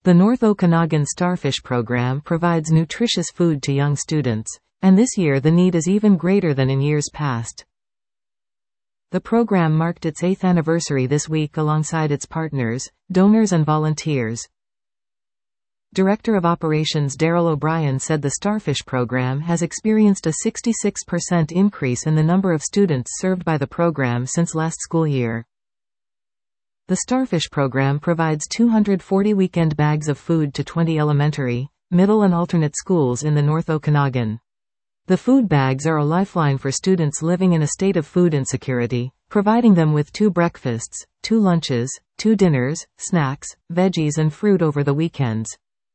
The North Okanagan Starfish Program provides nutritious food to young students, and this year the need is even greater than in years past. The program marked its 8th anniversary this week alongside its partners, donors and volunteers. Director of Operations Daryl O'Brien said the Starfish program has experienced a 66% increase in the number of students served by the program since last school year. The Starfish program provides 240 weekend bags of food to 20 elementary, middle and alternate schools in the North Okanagan. The food bags are a lifeline for students living in a state of food insecurity, providing them with 2 breakfasts, 2 lunches, 2 dinners, snacks, veggies and fruit over the weekends.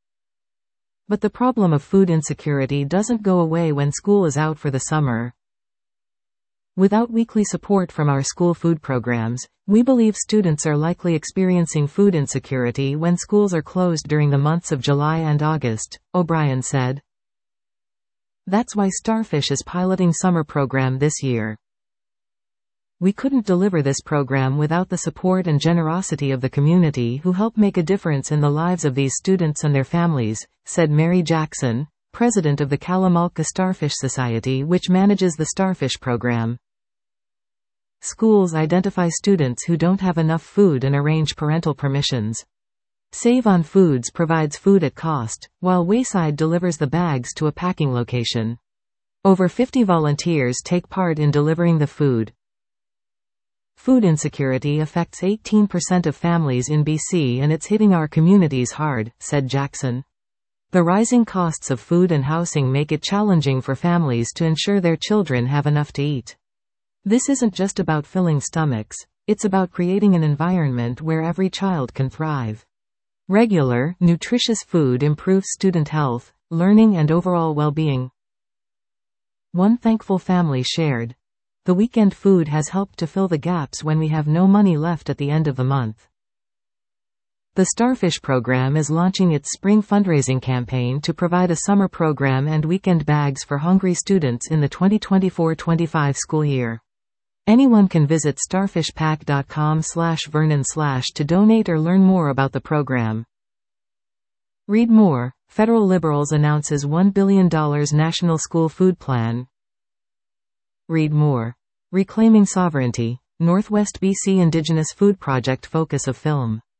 But the problem of food insecurity doesn't go away when school is out for the summer. Without weekly support from our school food programs, we believe students are likely experiencing food insecurity when schools are closed during the months of July and August, O'Brien said. That's why Starfish is piloting summer program this year. We couldn't deliver this program without the support and generosity of the community who help make a difference in the lives of these students and their families, said Mary Jackson, president of the Kalamalka Starfish Society, which manages the Starfish program. Schools identify students who don't have enough food and arrange parental permissions. Save on Foods provides food at cost, while Wayside delivers the bags to a packing location. Over 50 volunteers take part in delivering the food. Food insecurity affects 18% of families in BC and it's hitting our communities hard, said Jackson. The rising costs of food and housing make it challenging for families to ensure their children have enough to eat. This isn't just about filling stomachs, it's about creating an environment where every child can thrive. Regular, nutritious food improves student health, learning and overall well-being. One thankful family shared. The weekend food has helped to fill the gaps when we have no money left at the end of the month. The Starfish program is launching its spring fundraising campaign to provide a summer program and weekend bags for hungry students in the 2024-25 school year. Anyone can visit starfishpack.com/Vernon/ to donate or learn more about the program. Read more. Federal Liberals announces $1 billion National School Food Plan. Read more. Reclaiming Sovereignty. Northwest BC Indigenous Food Project focus of film.